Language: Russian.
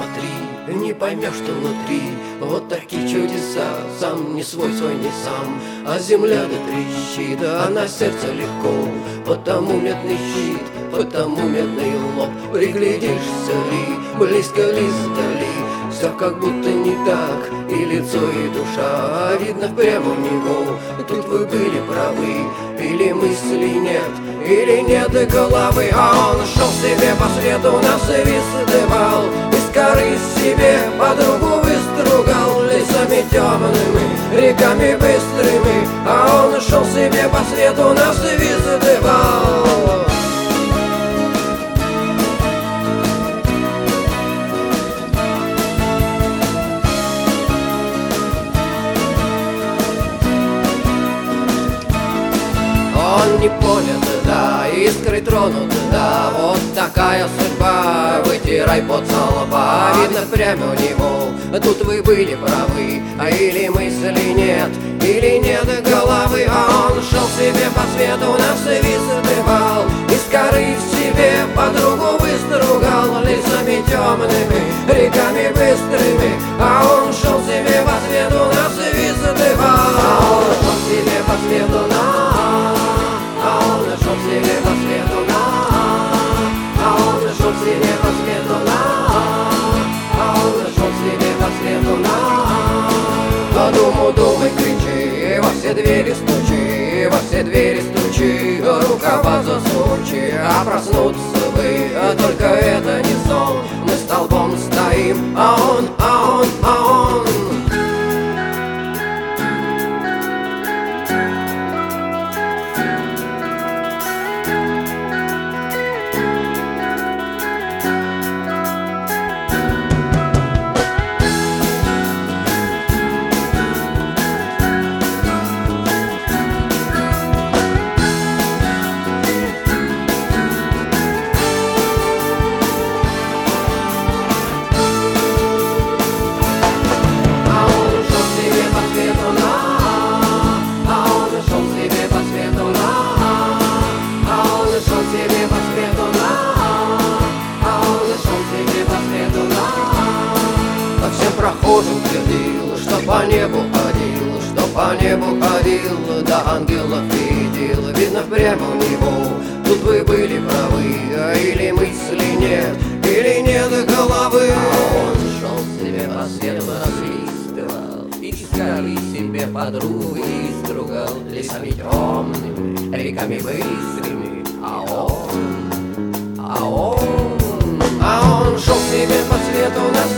смотри, не поймешь, что внутри вот такие чудеса. Сам не свой не сам, а земля да трещит, а на сердце легко. Потому медный щит, потому медный лоб. Приглядишься ли, близко ли сдали, все как будто не так, и лицо, и душа, а видно прямо у него. Тут вы были правы, или мысли нет, или нет головы. А он шел себе по свету, на свист дымал, из коры себе подругу выстругал. Лесами темными, реками быстрыми, а он шел себе по свету, на свист дымал. Он не понят, да, искры тронут, да. Вот такая судьба, вытирай пот со лба. Видно прямо у него, тут вы были правы, а или мысли нет, или нет головы. А он шел себе по свету, на свист дымал, из коры в себе подругу выстругал. Лесами темными, реками быстрыми, а он шел себе по свету, на свист дымал. А он шел себе по свету, шел себе по свету, а он шел себе по свету, а он шел себе по свету, по дому думай, кричи, во все двери стучи, во все двери стучи, рукава засучи. А проснуться вы, только это не сон, мы столбом стоим, а он. Прохожим твердил, что по небу ходил, что по небу ходил, до ангелов видел. Видно прямо у него, тут вы были правы, а или мысли нет, или нет головы. А он шел себе по свету, насвистывал, из коры себе подругу стругал. Лесами темными, реками быстрыми, а он шел себе по свету,